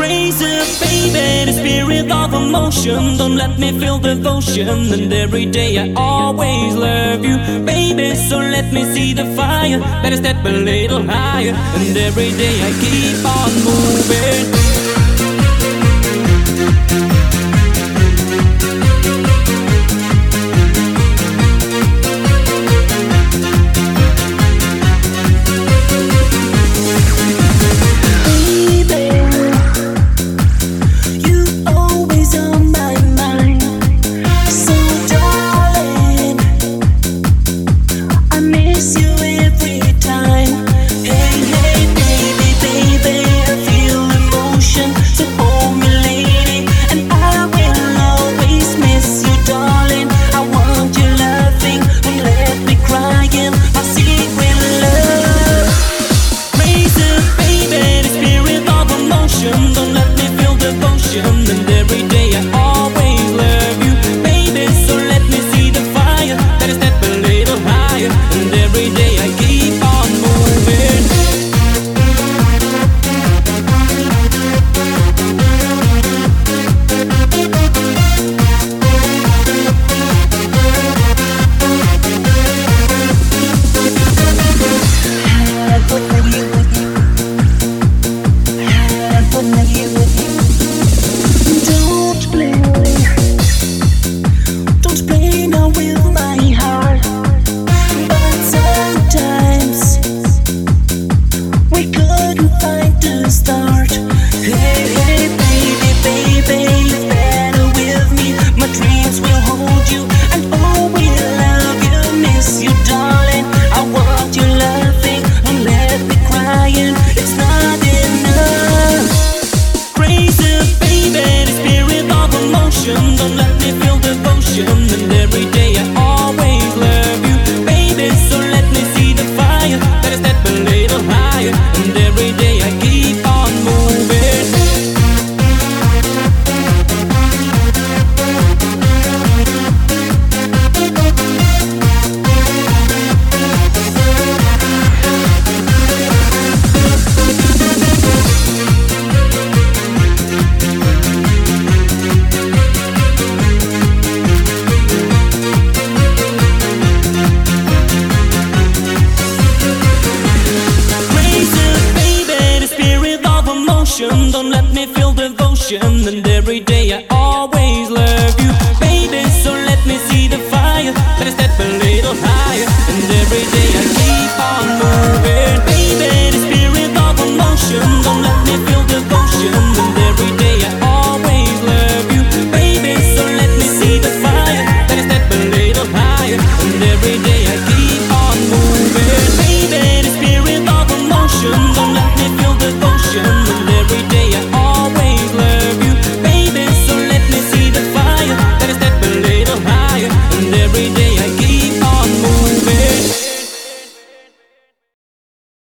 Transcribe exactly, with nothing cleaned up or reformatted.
Crazy, baby, the spirit of emotion. Don't let me feel devotion. And every day I always love you, baby. So let me see the fire. Better step a little higher. And every day I keep on moving. Don't let me feel devotion.